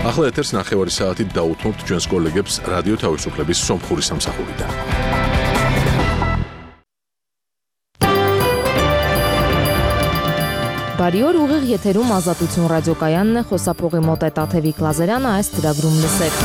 ახლა ეთერს 9 საათით დაუთმობთ ჩვენს კოლეგებს რადიო თავისუფლების სომხური სამსახურიდან. Բարի օր, ուղիղ եթերում Ազատություն ռադիոկայանն է, խոսափողի մոտ է Տաթևիկ Լազարյանը, այս ծրագրում լսեք։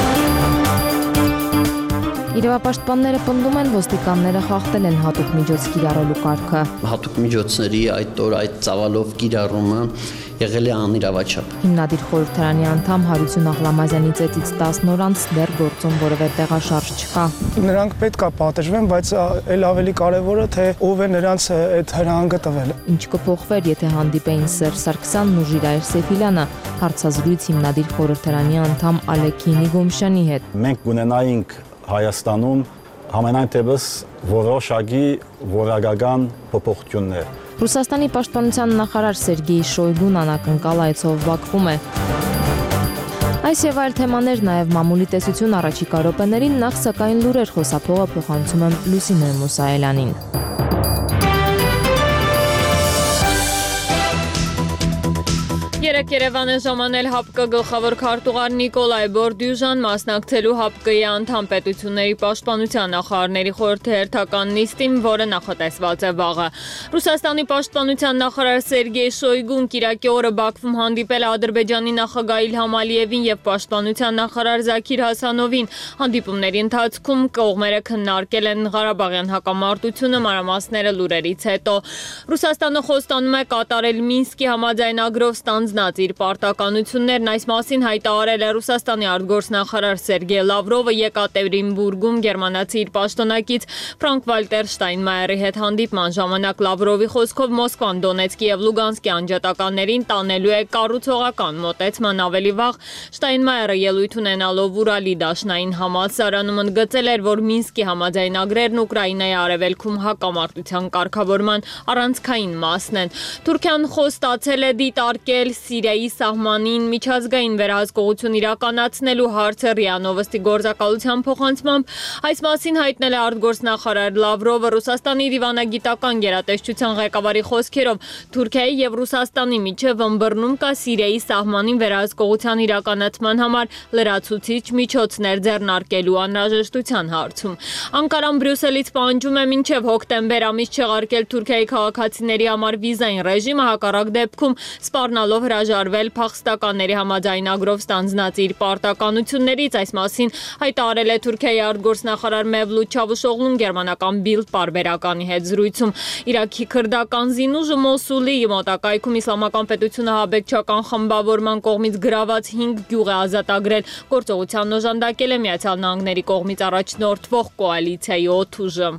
Իրավապաշտպանները պնդում են, ոստիկանները խախտել են հատուկ միջոց կիրառելու կարգը։ Հատուկ միջոցների այդ ծավալով կիրառումը եղել է անիրավաչափ։ Հիմնադիր խորհրդարանի անդամ Հարություն Աղլամազյանի ծեծից 10 օր անց դեռ գործում որևէ տեղաշարժ չկա։ Նրանք պետք է պատժվեն, բայց այլ ավելի կարևորը թե ով է նրանց այդ հրահանգը տվել։ Ինչ կփոխվեր, եթե հանդիպեին Սերժ Սարգսյանն ու Ժիրայր Սեֆիլյանը, հարցազրույց հիմնադիր խորհրդարանի անդամ Ալեքին Իգոմշյանի հետ։ Մենք կունենայինք Հայաստանում համենայն դեպս որոշակի որակական փոփոխություններ։ Ռուսաստանի պաշտպանության նախարար Սերգեյ Շոյգուն անակնկալ այցով Բաքվում է։ Այս եւ այլ թեմաներ նաեւ մամուլի տեսություն առաջիկա րոպեներին, նախ սակայն լուրեր խոսափողը փոխանցում եմ Լուսինե Մուսայելյանին։ Երևան է ժամանել ՀԱՊԿ գլխավոր քարտուղար Նիկոլայ Բորդյուժան մասնակցելու ՀԱՊԿ-ի անդամ պետությունների պաշտպանության նախարարների խորհրդի հերթական նիստին, որը նախատեսված է վաղը։ Ռուսաստանի պաշտպանության նախարար Սերգեյ Շոյգուն կիրակի օրը Բաքվում հանդիպել է Ադրբեջանի նախագահ Իլհամ Ալիևին եւ պաշտպանության նախարար Զաքիր Հասանովին։ Հանդիպումների ընթացքում կողմերը քննարկել են Ղարաբաղյան հակամարտությունը, մանրամասները լուրերից հետո։ Ռուսաստանը խոստանում է կատարել Մինսկի համաձայնագրով ստանձնած իր պարտականություններն, այս մասին հայտարարել է Ռուսաստանի արտգործնախարար Սերգեյ Լավրովը Եկատերինբուրգում գերմանացի իր պաշտոնակից Ֆրանկ-Վալտեր Շտայնմայերի հետ հանդիպման ժամանակ Լավրովի խոսքով Մոսկվան Դոնեցկի եւ Լուգանսկի անջատականներին տանելու է կառուցողական մոտեցման ավելի վաղ Շտայնմայերը ելույթ ունենալով Ուրալի դաշնային համալսարանում ընդգծել էր, որ Մինսկի համաձայնագրերն Ուկրաինայի արևելքում հակամարտության կարգավորման առանցքային մասն են։ Թուրքիան խոստացել է դիտարկել Սիրիայի սահմանին միջազգային վերահսկողություն իրականացնելու հարցը ՌԻԱ Նովոստի գործակալության փոխանցմամբ այս մասին հայտնել է արտգործնախարար Լավրովը Ռուսաստանի դիվանագիտական գերատեսչության ղեկավարի խոսքերով Թուրքիայի եւ Ռուսաստանի միջև ըմբռնում կա Սիրիայի սահմանին վերահսկողության իրականացման համար լրացուցիչ միջոցներ ձեռնարկելու անհրաժեշտության հարցում։ Անկարան Բրյուսելից պահանջում է մինչև հոկտեմբեր ամիս չեղարկել Թուրքիայի քաղաքացիների համար վիզային ռեժիմը, հակառակ դեպքում սպառնալով հրաժարվել փախստականների համաձայնագրով ստանձնած իր պարտականություններից, այս մասին հայտարարել է Թուրքիայի արտգործնախարար Մևլութ Չավուշօղլուն գերմանական Bild պարբերականի հետ զրույցում։ Իրաքի քրդական զինուժը Մոսուլի մոտակայքում իսլամական պետությունը հաբեկչական խմբավորման կողմից գրաված 5 գյուղ է ազատագրել, գործողությանն օժանդակել է Միացյալ Նահանգների կողմից առաջնորդվող կոալիցիայի օդուժը։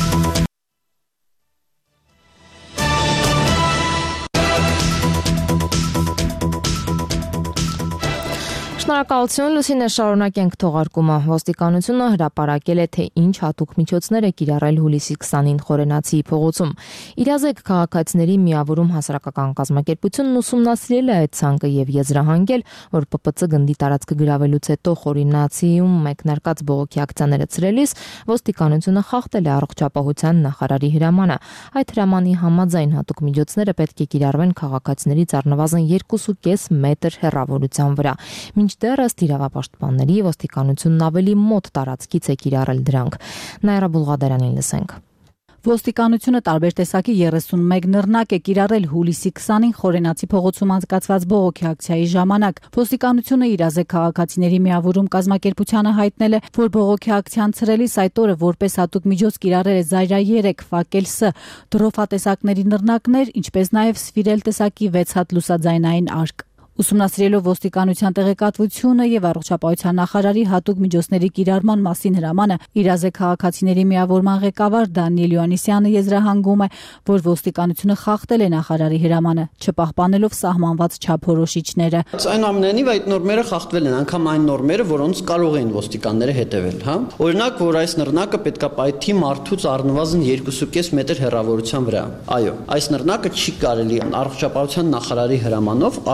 Շնորհակալություն, Լուսինե, շարունակենք թողարկումը։ Ոստիկանությունը հրապարակել է, թե ինչ հատուկ միջոցներ է կիրառել հուլիսի 20-ին Խորենացիի փողոցում։ Իրազեկ քաղաքացիների միավորում հասարակական կազմակերպությունն ուսումնասիրել է այդ ցանկը եւ եզրահանգել, որ ՊՊՑ գնդի տարածքը գրավելուց հետո Խորենացիում մեկնարկած բողոքի ակցիաները ցրելիս ոստիկանությունը խախտել է առողջապահության նախարարի հրամանը։ Այդ հրամանի համաձայն հատուկ միջոցները պետք է կիրառվեն քաղաքացիներից առնվազն 2.5 մետր հեռավորության վրա։ Մինչդեռ ըստ իրավապաշտպանների ոստիկանությունն ավելի մոտ տարածքից է կիրառել դրանք։ Նաիրա Բուլղադարյանին լսենք։ Ոստիկանությունը տարբեր տեսակի 31 նռնակ է կիրառել հուլիսի 20-ին Խորենացի փողոցում անցկացված բողոքի ակցիայի ժամանակ։ Ոստիկանությունը իրազեկ քաղաքացիների միավորում կազմակերպությանը հայտնել է, որ բողոքի ակցիան ցրելիս այդ օրը որպես հատուկ միջոց կիրառել է Զայրա 3, Ֆակել Ս, դրոֆա տեսակների նռնակներ, ինչպես նաև Սվիրել տեսակի 6 հատ լուսաձայնային արկ։ Ուսումնասիրելով ոստիկանության տեղեկատվությունը եւ առողջապահության նախարարի հատուկ միջոցների կիրառման մասին հրամանը, իրազեկ քաղաքացիների միավորման ղեկավար Դանիել Յոաննիսյանը եզրահանգում է, որ ոստիկանությունը խախտել է նախարարի հրամանը, չպահպանելով սահմանված չափորոշիչները։ Այնուամենայնիվ այդ նորմերը խախտվել են, անգամ այն նորմերը, որոնց կարող էին ոստիկանները հետևել, հա։ Օրինակ, որ այս նռնակը պետքա պայթի մարդուց առնվազն 2.5 մետր հեռավորության վրա։ Այո, այս նռնակը չի կարելի առողջապահության նախարարի հրամանով արգելված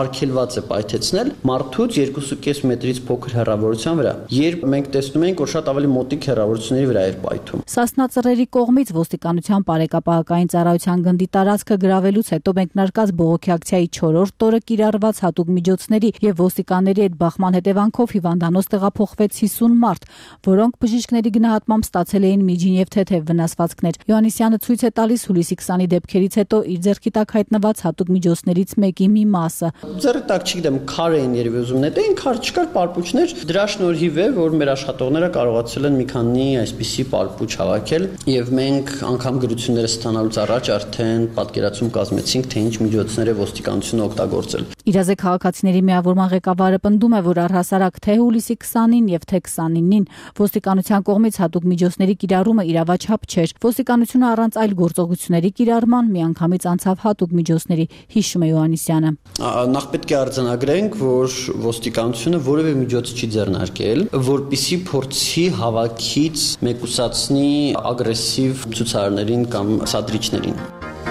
ստիպված է պայթեցնել մարդուց 2.5 մետրից փոքր հեռավորության վրա։ Երբ մենք տեսնում ենք, որ շատ ավելի մոտիկ հեռավորությունների վրա էր պայթում։ Սասնա ծռերի կողմից ոստիկանության բարեկապահական ծառայության գնդի տարածքը գրավելուց հետո մենք նարկած բողոքի ակցիայի 4-րդ օրը կիրառված հատուկ միջոցների եւ ոստիկանների հետ բախման հետևանքով հիվանդանոց տեղափոխվեց 50 մարդ, որոնք բժիշկների գնահատմամբ ստացել էին միջին եւ թեթեւ վնասվածքներ։ Յոհաննիսյանը ցույց է տալիս հուլիսի 20-ի դեպքերից հետո իր ձեռքի տակ հայտնված հատուկ միջոցներից մեկի մի մասը։ Ձեռքի տակ չգիտեմ, քար էին երևի ուզում նետեին, քար չկար, պարպուչներ։ Դրա շնորհիվ է, որ մեր աշխատողները կարողացել են մի քանի այսպիսի պարպուչ հավաքել եւ մենք անգամ գրությունները ստանալուց առաջ արդեն պատկերացում կազմեցինք, թե ինչ միջոցներ է ոստիկանությունը օգտագործել։ Իրազեկ քաղաքացիների միավորման ղեկավարը պնդում է, որ առհասարակ թե հուլիսի 20-ին եւ թե 29-ին ոստիկանության կողմից հատուկ միջոցների կիրառումը իրավաչափ չէր։ Ոստիկանությունը առանց այլ գործողությունների կիրառման միանգամից անցավ հատուկ միջոցների, հիշում է Յոհաննիսյանը։ Նախ պետք է արձանագրենք, որ ոստիկանությունը որևէ միջոց չի ձեռնարկել, որպիսի փորձի հավաքից մեկուսացնի ագրեսիվ ցուցարարներին կամ սադրիչներին։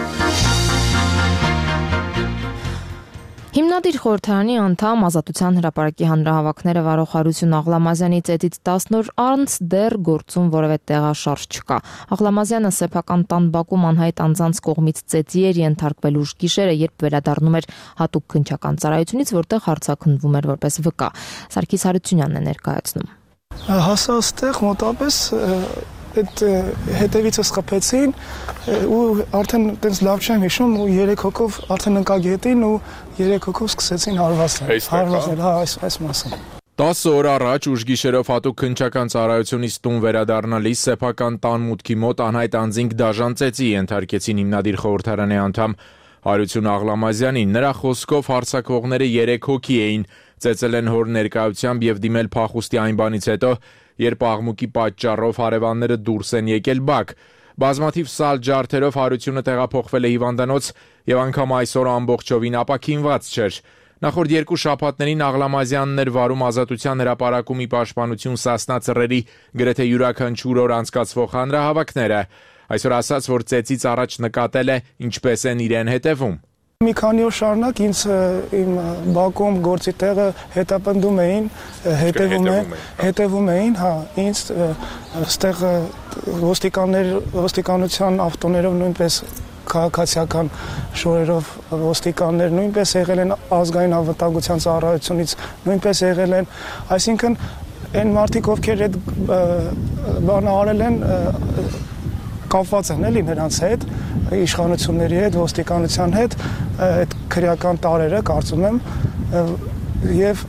Հիմնադիր խորհրդարանի անդամ Ազատության հրապարակի հանրահավաքները վարող Հարություն Աղլամազյանի ծեծից 10 օր անց դեռ գործում որևէ տեղաշարժ չկա։ Աղլամազյանը սեփական տան բակում անհայտ անձանց կողմից ծեծի էր ենթարկվել ուշ գիշերը, երբ վերադառնում էր հատուկ քննչական ծառայությունից, որտեղ հարցաքննվում էր որպես վկա։ Սարգիս Հարությունյանն է ներկայացնում։ Հասա այստեղ մոտապես այդ հետևիցս խփեցին ու արդեն տենց լավ չեմ հիշում ու 3 հոգով արդեն ընկա գետին ու 3 հոգով սկսեցին հարվածնել, այս մասը։ 10 օր առաջ ուշ գիշերով հատուկ քննչական ծառայությունից տուն վերադառնալիս սեփական տան մուտքի մոտ անհայտ անձինք դաժան ծեծի ենթարկեցին հիմնադիր խորհրդարանի անդամ Հարություն Աղլամազյանին։ Նրա խոսքով հարցակողները 3 հոգի էին, ծեծել են հոր ներկայությամբ եւ դիմել փախուստի այն բանից հետո, երբ աղմուկի պատճառով հարևանները դուրս են եկել բակ։ Բազմաթիվ սալ ջարդերով Հարությունը տեղափոխվել է հիվանդանոց եւ անգամ այսօր ամբողջովին ապաքինված չէր։ Նախորդ 2 շաբաթներին Աղլամազյանն էր վարում Ազատության հրապարակումի պաշտպանություն Սասնա ծռերի գրեթե յուրաքանչյուր օր անցկացվող հանրահավաքները։ Այսօր ասաց, որ ծեծից առաջ նկատել է ինչպես են իրեն հետևում։ Մի քանի օր շարունակ ինձ իմ բակում գործի տեղը հետապնդում էին, հետևում էին, հա, ինձ այստեղ ոստիկանության ավտոներով նույնպես քաղաքացիական շորերով ոստիկաններ նույնպես եղել են ազգային անվտանգության ծառայությունից, նույնպես եղել են, այսինքն այն մարդիկ, ովքեր այդ բանը արել են, կապված են էլի նրանց հետ, իշխանությունների հետ, ոստիկանության հետ, այդ քրեական տարերը կարծում եմ եւ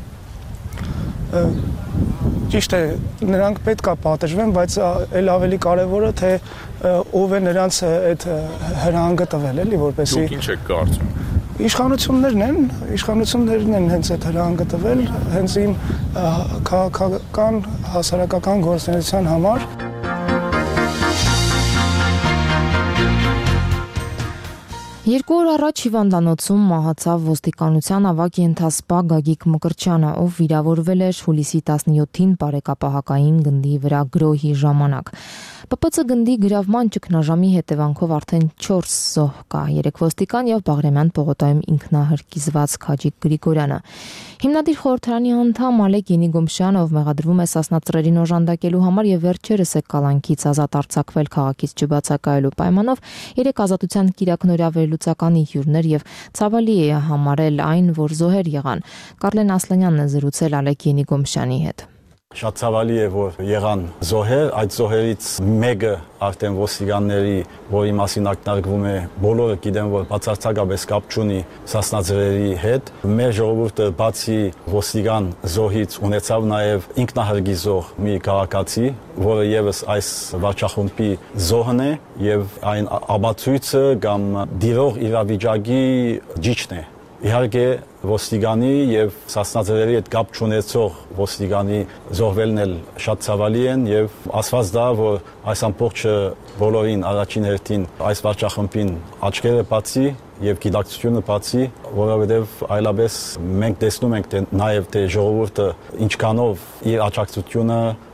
ճիշտ է, նրանք պետք է պատժվեն, բայց այլ ավելի կարևորը թե ով է նրանց այդ հրահանգը տվել էլի, որպեսզի Դուք ինչ եք կարծում։ Իշխանություններն են հենց այդ հրահանգը տվել, հենց իմ քաղաքական, հասարակական գործունեության համար։ Երկու օր առաջ հիվանդանոցում մահացավ ոստիկանության ավագ ենթասպա Գագիկ Մկրտչյանը, ով վիրավորվել էր հուլիսի 17-ին բարեկապահակային գնդի վրա գրոհի ժամանակ։ ՊՊՑ գնդի գրավման ճգնաժամի հետևանքով արդեն 4 զոհ կա, 3 ոստիկան եւ Բաղրամյան պողոտայում ինքնահրկիզված Քաջիկ Գրիգորյանը։ Հիմնադիր խորհրդարանի անդամ Ալեք Ենիգոմշյանը, ով մեղադրվում է Սասնա ծռերին օժանդակելու համար եւ վերջերս է կալանքից ազատ արձակվել քաղաքից չբացակայելու պայմանով, 3 ազատության կիրակնօրյա վերլուծականի հյուրներ եւ ցավալի է համարել այն, որ զոհեր եղան։ Կարլեն Ասլանյանն է զրուցել Ալեք Ենիգոմշյանի հետ։ Շատ ցավալի է, որ եղան զոհեր, այդ զոհերից մեկը արդեն ոստիկանների, որի մասին ակնարկվում է, բոլորը գիտեն, որ բացարձակապես կապ չունի Սասնա ծռերի հետ։ Մեր ժողովուրդը բացի ոստիկան զոհից ունեցավ նաև ինքնահրկիզող մի քաղաքացի, որը եւս այս վարչախումբի զոհն է եւ այն ապացույցը կամ դիրող իրավիճակի ճիշտն է։ Իհարկե ոստիկանի եւ Սասնա ծռերի հետ կապ չունեցող ոստիկանի զոհվելն էլ շատ ցավալի են եւ ասված դա, որ այս ամբողջը բոլորին առաջին հերթին այս վարչախմբին աչքերը բացի եւ գիտակցությունը բացի, որովհետեւ այլապես մենք տեսնում ենք թե նաեւ թե ժողովուրդը ինչքանով իր աջակցությունը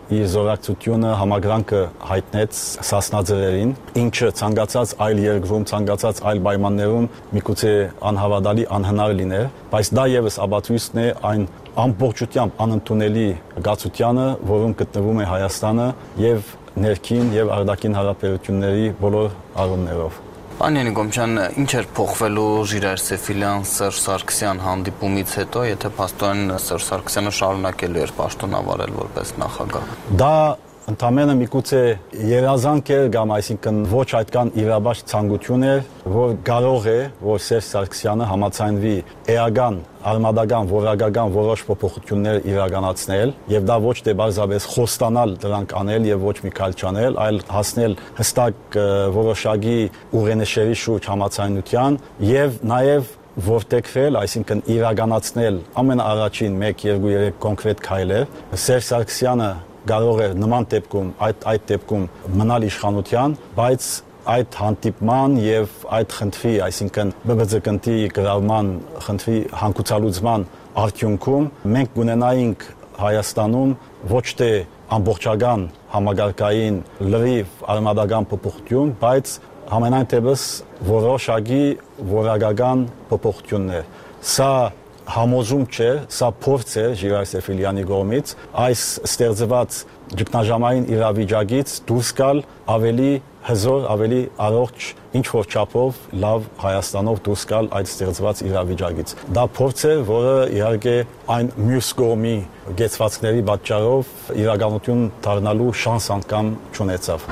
իր զորակցությունը համագրանքը հայտնեց Սասնաձորերին, ինչը ցանկացած այլ երկրում, ցանկացած այլ պայմաններում միգուցե անհավատալի անհնար լիներ, բայց դա եւս ապացույցն է այն ամբողջությամբ անընդունելի գացությանը, որում գտնվում է Հայաստանը եւ ներքին եւ արտաքին հարաբերությունների բոլոր առումներով։ Պարոն Յանիկոմյան, ինչ էր փոխվելու Ժիրայր Սեֆիլյան Սերժ Սարգսյան հանդիպումից հետո, եթե փաստորեն Սերժ Սարգսյանը շարունակելու էր պաշտոնավարել որպես նախագահ։ Դա ընդամենը միգուցե երազանք էր կամ այսինքն ոչ այդքան իրավաճ ցանկություն էր, որ կարող է, որ Սերժ Սարգսյանը համաձայնվի էական, արմատական, որակական որոշ փոփոխություններ իրականացնել, եւ դա ոչ թե բարձրապես խոստանալ դրանք անել եւ ոչ մի քայլ չանել, այլ հասնել հստակ որոշակի ուղենիշերի շուրջ համաձայնության եւ նաեւ որտեղվել, այսինքն իրականացնել ամենաառաջին 1-2-3 կոնկրետ քայլեր։ Սերժ Սարգսյանը կարող է նման դեպքում այդ դեպքում մնալ իշխանության, բայց այդ հանդիպման եւ այդ խնդրի, այսինքն ԲԲԾ-ի գրավման խնդրի հանգուցալուծման արդյունքում մենք կունենայինք Հայաստանում ոչ թե ամբողջական համագարկային լրիվ արմատական փոփոխություն, բայց համենայն դեպս որոշակի որակական փոփոխություններ։ Սա համոզում չէ, սա փորձ է Ժիրայր Սեֆիլյանի կողմից այս ստեղծված ճգնաժամային իրավիճակից դուրս գալ ավելի հզոր, ավելի առողջ, ինչ որ չափով լավ Հայաստանով դուրս գալ այդ ստեղծված իրավիճակից։ Դա փորձ է, որը իհարկե այն մյուս կողմի գեցվածքների պատճառով իրականություն դառնալու շանս անգամ չունեցավ։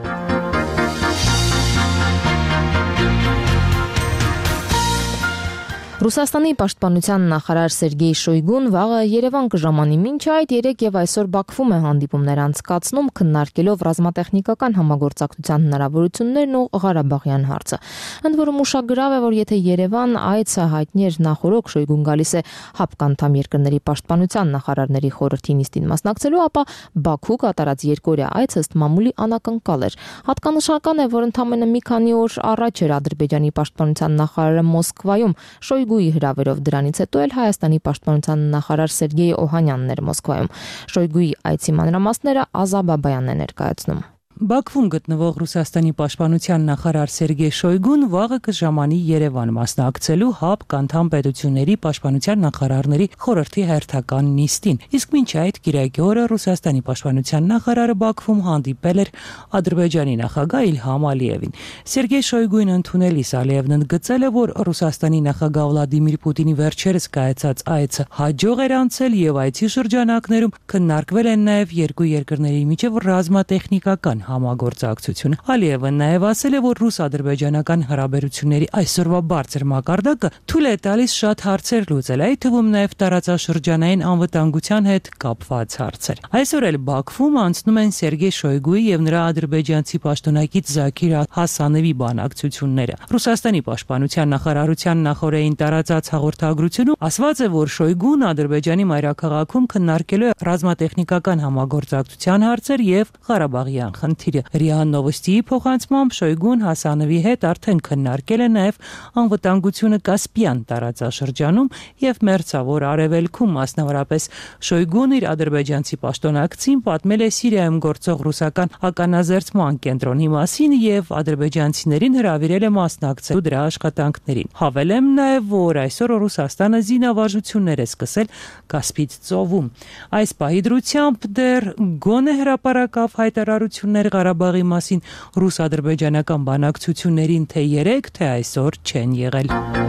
Ռուսաստանի պաշտպանության նախարար Սերգեյ Շոյգուն վաղը Երևան կժամանի, մինչ այդ 3 եւ այսօր Բաքվում է հանդիպումներ անցկացնում, քննարկելով ռազմատեխնիկական համագործակցության հնարավորություններն ու Ղարաբաղյան հարցը։ Ընդ որում ուշագրավ է, որ եթե Երևան այցը հայտնի էր նախորդ, Շոյգուն գալիս է ՀԱՊԿ անդամ երկրների պաշտպանության նախարարների խորհրդի նիստին մասնակցելու, ապա Բաքու կատարած երկօրյա այցը ըստ մամուլի անակնկալ էր։ Հատկանշական է, որ ընդամենը մի քանի օր առաջ էր Ադրբեջանի պաշտպանության նախարարը Մոսկվայում, Շոյգուի հրավերով, դրանից հետո էլ Հայաստանի պաշտպանության նախարար Սերգեյ Օհանյանն էր Մոսկվայում։ Շոյգուի այցի մանրամասները Ազա Բաբայանն է ներկայացնում։ Բաքվում գտնվող Ռուսաստանի պաշտպանության նախարար Սերգեյ Շոյգուն վաղը կժամանի Երևան մասնակցելու ՀԱՊԿ անդամ պետությունների պաշտպանության նախարարների խորհրդի հերթական նիստին։ Իսկ մինչ այդ կիրակի օրը Ռուսաստանի պաշտպանության նախարարը Բաքվում հանդիպել էր Ադրբեջանի նախագահ Իլհամ Ալիևին։ Սերգեյ Շոյգուին ընդունելիս Ալիևն ընդգծել է, որ Ռուսաստանի նախագահ Վլադիմիր Պուտինի վերջերս կայացած այցը հաջող էր անցել եւ այցի շրջանակներում քննարկվել են նաեւ երկու երկրների միջև ռազմատեխնիկական համագործակցություն։ Ալիևը նաև ասել է, որ ռուս-ադրբեջանական հարաբերությունների այսօրվա բարձր մակարդակը թույլ է տալիս շատ հարցեր լուծել, այդ թվում նաև տարածաշրջանային անվտանգության հետ կապված հարցեր։ Այսօր էլ Բաքվում անցնում են Սերգեյ Շոյգուի եւ նրա ադրբեջանցի պաշտոնակից Զաքիր Հասանովի բանակցությունները։ Ռուսաստանի պաշտպանության նախարարության նախորդին տարածած հաղորդագրությունում ասված է, որ Շոյգուն Ադրբեջանի մայրաքաղաքում քննարկելու է ռազմատեխնիկական համագործակցության հարցեր եւ Ղարաբաղյան խնդիրը։ ՌԻԱ Նովոստիի փոխանցմամբ Շոյգուն Հասանովի հետ արդեն քննարկել է նաև անվտանգությունը Կասպյան տարածաշրջանում եւ Մերձավոր Արևելքում, մասնավորապես Շոյգուն իր ադրբեջանցի պաշտոնակցին պատմել է Սիրիայում գործող ռուսական ականազերծման կենտրոնի մասին եւ ադրբեջանցիներին հրավիրել է մասնակցել դրա աշխատանքներին։ Հավելեմ նաև, որ այսօր Ռուսաստանը զինավարժություններ է սկսել Կասպից ծովում։ Այս պահի դրությամբ դեռ գոնե հրապարակավ հայտարարություններ Ղարաբաղի մասին ռուս-ադրբեջանական բանակցություններին թե 3, թե այսօր չեն եղել։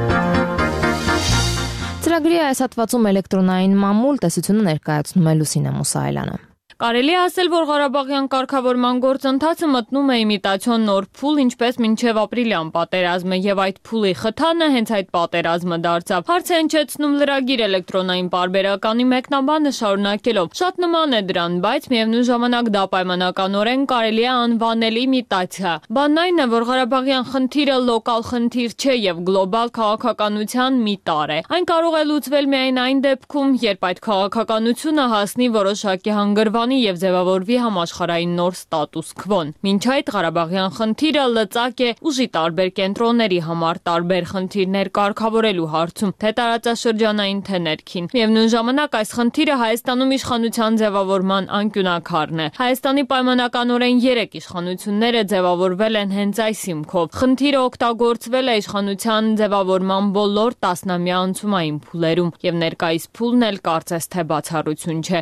Ծրագրի այս հատվածում էլեկտրոնային մամուլ տեսությունը ներկայացնում է Լուսինե Մուսայելյանը։ Կարելի է ասել, որ Ղարաբաղյան կարգավորման գործընթացը մտնում է իմիտացիոն նոր փուլ, ինչպես մինչև ապրիլյան պատերազմը, եւ այդ փուլի խթանը հենց այդ պատերազմը դարձավ։ Հարց է հնչեցնում լրագիր էլեկտրոնային պարբերականի մեկնաբանը շարունակելով. շատ նման է դրան, բայց միևնույն ժամանակ դա պայմանականորեն կարելի է անվանել իմիտացիա։ Բանն այն է, որ Ղարաբաղյան խնդիրը լոկալ խնդիր չէ եւ գլոբալ քաղաքականության մի տար է։ Այն կարող է լուծվել միայն այն դեպքում, երբ այդ քաղաքականությունը հասնի որոշակի հանգրվան պահպանի եւ ձևավորվի համաշխարհային նոր ստատուս քվոն։ Մինչ այդ Ղարաբաղյան խնդիրը լծակ է ուժի տարբեր կենտրոնների համար տարբեր խնդիրներ կարգավորելու հարցում, թե տարածաշրջանային, թե ներքին։ Միևնույն ժամանակ այս խնդիրը Հայաստանում իշխանության ձևավորման անկյունակարն է։ Հայաստանի պայմանականորեն 3 իշխանությունները ձևավորվել են հենց այս հիմքով։ Խնդիրը օգտագործվել է իշխանության ձևավորման բոլոր տասնամյա անցումային փուլերում, եւ ներկայիս փուլն էլ կարծես թե բացառություն չէ։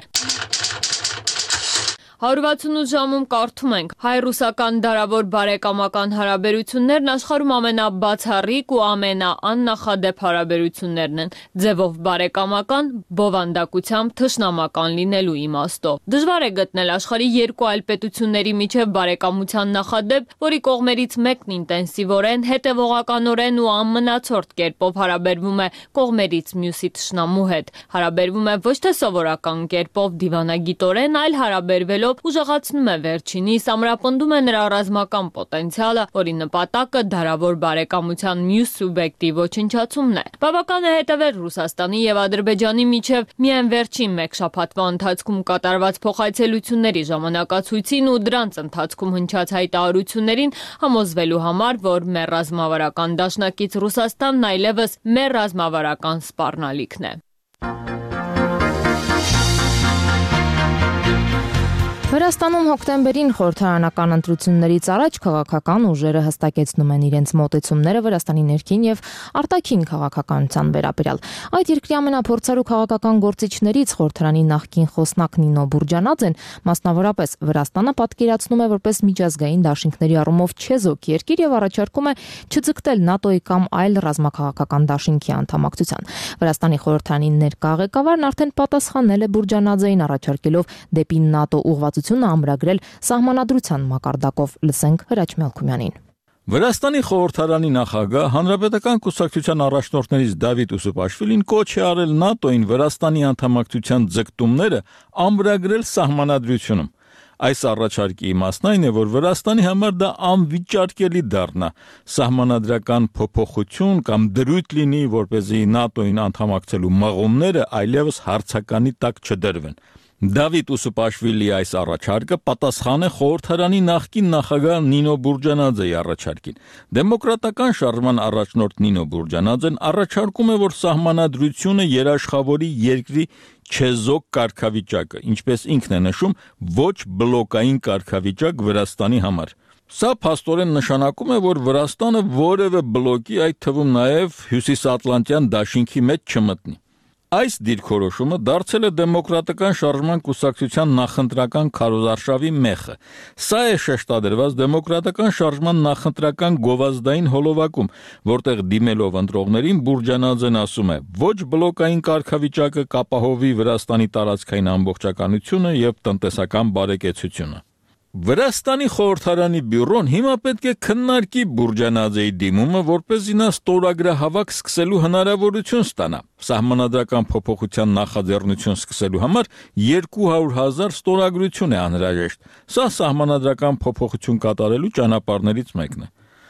168 ժամում կարդում ենք. հայ-ռուսական դարավոր բարեկամական հարաբերություններն աշխարհում ամենաբացառիկ ու ամենաաննախադեպ հարաբերություններն են, ձևով բարեկամական, բովանդակությամբ թշնամական լինելու իմաստով։ Դժվար է գտնել աշխարհի երկու այլ պետությունների միջև բարեկամության նախադեպ, որի կողմերից մեկն ինտենսիվորեն, հետևողականորեն ու անմնացորդ կերպով հարաբերվում է կողմերից մյուսի թշնամու հետ։ Հարաբերվում է ոչ թե սովորական կերպով դիվանագիտորեն, այլ հարաբերվելով ուժեղացնում է վերջինիս, ամրապնդում է նրա ռազմական պոտենցիալը, որի նպատակը դարավոր բարեկամության մյուս սուբյեկտի ոչնչացումն է։ Բավական է հետևել Ռուսաստանի եւ Ադրբեջանի միջև միայն վերջին մեկ շաբաթվա ընթացքում կատարված փոխայցելությունների ժամանակացույցին ու դրանց ընթացքում հնչած հայտարարություններին համոզվելու համար, որ մեր ռազմավարական դաշնակից Ռուսաստանն այլևս մեր ռազմավարական սպառնալիքն է։ Վրաստանում հոկտեմբերին խորհրդարանական ընտրություններից առաջ քաղաքական ուժերը հստակեցնում են իրենց մոտեցումները Վրաստանի ներքին եւ արտաքին քաղաքականության վերաբերյալ։ Այդ երկրի ամենափորձառու քաղաքական գործիչներից խորհրդարանի նախկին խոսնակ Նինո Բուրջանաձեն մասնավորապես Վրաստանը պատկերացնում է որպես միջազգային դաշինքների առումով չեզոք երկիր եւ առաջարկում է չձգտել ՆԱՏՕ-ի կամ այլ ռազմաքաղաքական դաշինքի անդամակցության։ Վրաստանի խորհրդարանի ներկա ղեկավարն արդեն պատասխանել է Բուրջանաձեին առաջարկելով դեպի ՆԱՏՕ ուղղված ամրագրել սահմանադրության մակարդակով։ Լսենք Հրաչ Մելքումյանին։ Վրաստանի խորհրդարանի նախագահ Հանրապետական կուսակցության առաջնորդներից Դավիթ Ուսուպաշվիլին կոչ է արել ՆԱՏՕ-ին Վրաստանի անդամակցության ձգտումները ամրագրել սահմանադրությունում։ Այս առաջարկի իմաստն այն է, որ Վրաստանի համար դա անվիճարկելի դառնա սահմանադրական փոփոխություն կամ դրույթ լինի, որպեսզի ՆԱՏՕ-ին անդամակցելու մղումները այլևս հարցականի տակ չդրվեն։ Դավիթ Ուսուպաշվիլի այս առաջարկը պատասխան է խորհրդարանի նախկին նախագահ Նինո Բուրջանաձեի առաջարկին։ Դեմոկրատական շարժման առաջնորդ Նինո Բուրջանաձեն առաջարկում է, որ սահմանադրությունը երաշխավորի երկրի չեզոք կարգավիճակը, ինչպես ինքն է նշում, ոչ բլոկային կարգավիճակ Վրաստանի համար։ Սա փաստորեն նշանակում է, որ Վրաստանը որևէ բլոկի, այդ թվում նաև հյուսիսատլանտյան դաշինքի մեջ չմտնի։ Այս դիրքորոշումը դարձել է դեմոկրատական շարժման կուսակցության նախընտրական քարոզարշավի մեխը։ Սա է շեշտադրված դեմոկրատական շարժման նախընտրական գովազդային հոլովակում, որտեղ դիմելով ընտրողներին Բուրջանաձեն ասում է. ոչ բլոկային կարգավիճակը կապահովի Վրաստանի տարածքային ամբողջականությունը եւ տնտեսական բարեկեցությունը։ Վրաստանի խորհրդարանի բյուրոն հիմա պետք է քննարկի Բուրջանաձեի դիմումը, որպեսզի նա ստորագրահավաք սկսելու հնարավորություն ստանա։ Սահմանադրական փոփոխության նախաձեռնություն սկսելու համար 200,000 ստորագրություն է անհրաժեշտ։ Սա սահմանադրական փոփոխություն կատարելու ճանապարհներից մեկն է։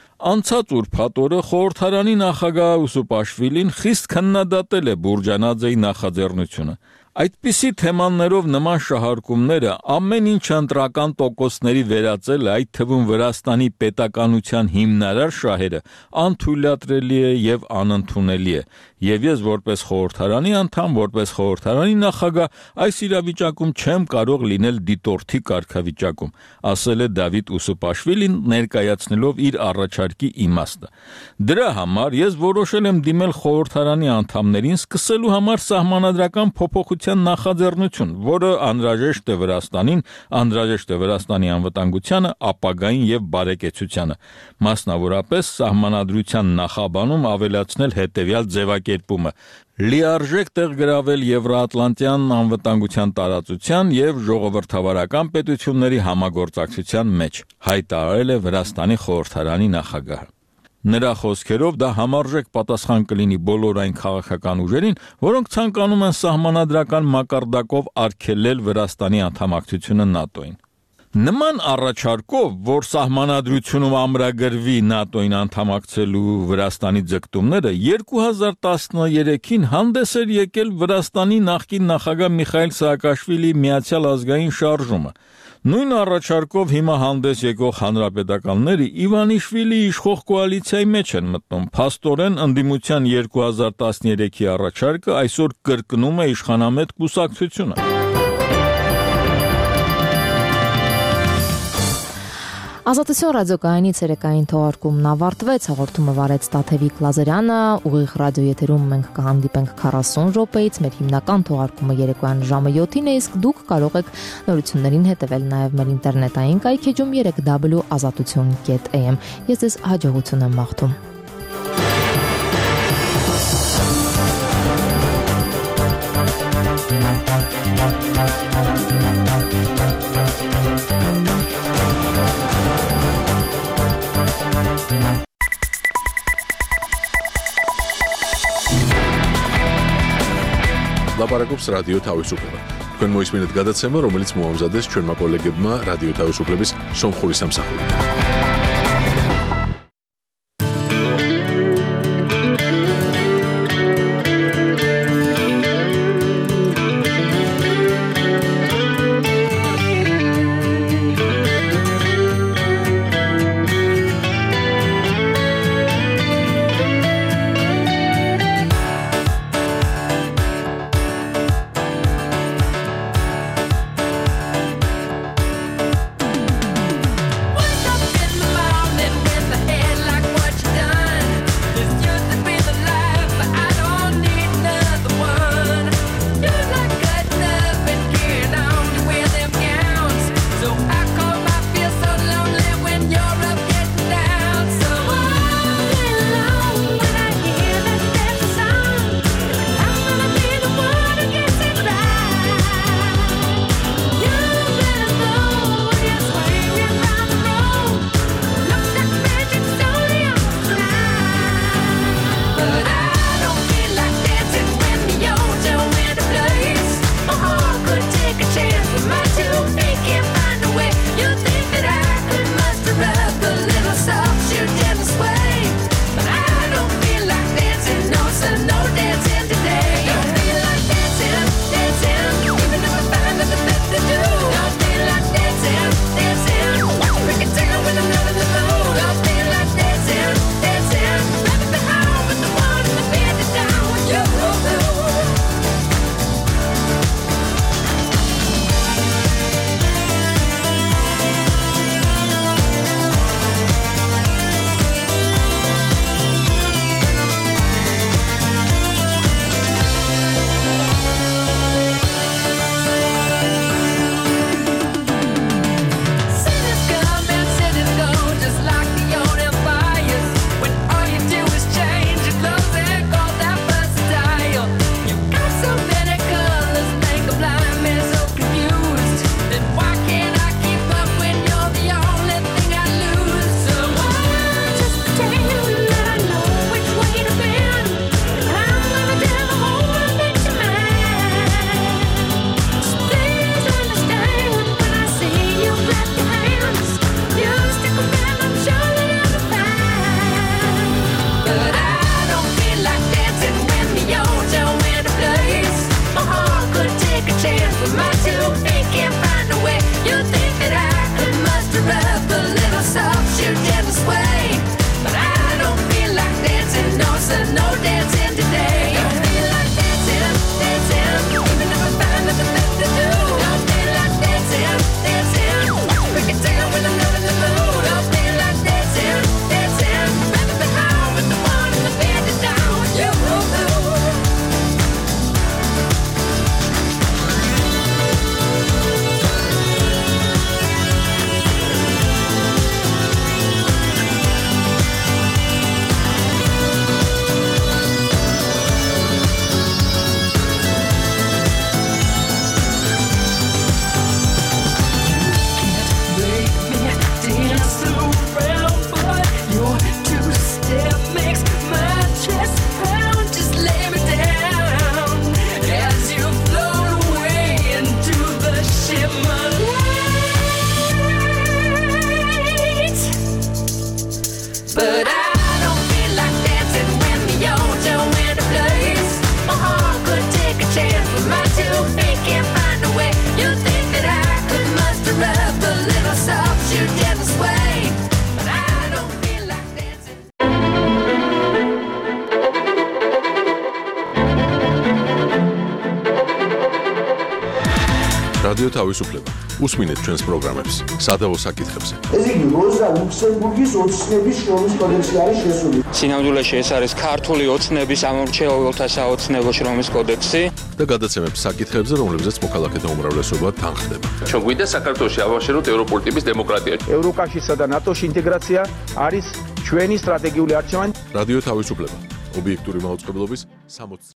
Անցած ուրբաթ օրը խորհրդարանի նախագահ Ուսուպաշվիլին խիստ քննադատել է Բուրջանաձեի նախաձեռնությունը։ Այդպիսի թեմաներով նման շահարկումները ամեն ինչ ընտրական տոկոսների վերածել, այդ թվում Վրաստանի պետականության հիմնարար շահերը անթույլատրելի է եւ անընդունելի է։ Եվ ես որպես խորհրդարանի անդամ, որպես խորհրդարանի նախագահ այս իրավիճակում չեմ կարող լինել դիտորդի կարգավիճակում, ասել է Դավիթ Ուսուպաշվիլին ներկայացնելով իր առաջարկի իմաստը։ Դրա համար ես որոշել եմ դիմել խորհրդարանի անդամներին սկսելու համար սահմանադրական փոփոխության նախաձեռնություն, որը անհրաժեշտ է Վրաստանին, անհրաժեշտ է Վրաստանի անվտանգությանը, ապագային եւ բարեկեցությանը։ Մասնավորապես սահմանադրության նախաբանում ավելացնել հետեւյալ ձևակերպումը. լիարժեք տեղ գրավել Եվրոատլանտյան անվտանգության տարածության եւ ժողովրդավարական պետությունների համագործակցության մեջ, հայտարարել է Վրաստանի խորհրդարանի նախագահը։ Նրա խոսքերով դա համարժեք պատասխան կլինի բոլոր այն քաղաքական ուժերին, որոնք ցանկանում են սահմանադրական մակարդակով արգելել Վրաստանի անդամակցությունը ՆԱՏՕ-ին։ Նման առաջարկով, որ սահմանադրությունում ամրագրվի ՆԱՏՕ-ին անդամակցելու Վրաստանի ձգտումները 2013-ին հանդես էր եկել Վրաստանի նախկին նախագահ Միխայիլ Սաակաշվիլիի Միացյալ ազգային շարժումը։ Նույն առաջարկով հիմա հանդես եկող հանրապետականները Իվանիշվիլիի իշխող կոալիցիայի մեջ են մտնում։ Փաստորեն ընդդիմության 2013-ի առաջարկը այսօր կրկնում է իշխանամետ կուսակցությունը։ Ազատություն ռադիոկայանի ցերեկային թողարկումն ավարտվեց, հաղորդումը վարեց Տաթևիկ Լազարյանը, ուղիղ ռադիոեթերում մենք կհանդիպենք 40 րոպեից, մեր հիմնական թողարկումը երեկոյան ժամը 7-ին է, իսկ դուք կարող եք նորություններին հետևել նաև մեր ինտերնետային կայքեջում 3w.azatutyon.am։ Ես ձեզ հաջողություն եմ մաղթում։ ლაპარაკობს რადიო თავისუფლება. თქვენ მოისმინეთ გადაცემა, რომელიც მოამზადეს ჩვენმა კოლეგებმა რადიო თავისუფლების სომხური სამსახურიდან. რადიო თავისუფლება. უსმინეთ ჩვენს პროგრამებს სადავო საკითხებზე. ეს იგი როზა ლუქსემბურგის ოცნების შრომის კოდექსი არის შესული. სინამდვილეში ეს არის ქართული ოცნების ამორჩეულთა საოცნებო შრომის კოდექსი და გადაცემებს საკითხებზე, რომლებზეც მოქალაქეთა უმრავლესობა თანხდება. ჩვენ გვინდა საქართველოში ავაშენოთ ევროპული ტიპის დემოკრატია. ევროკავშირსა და ნატოს ინტეგრაცია არის ჩვენი სტრატეგიული არჩევანი. რადიო თავისუფლება. ობიექტური მაუწყებლობის 60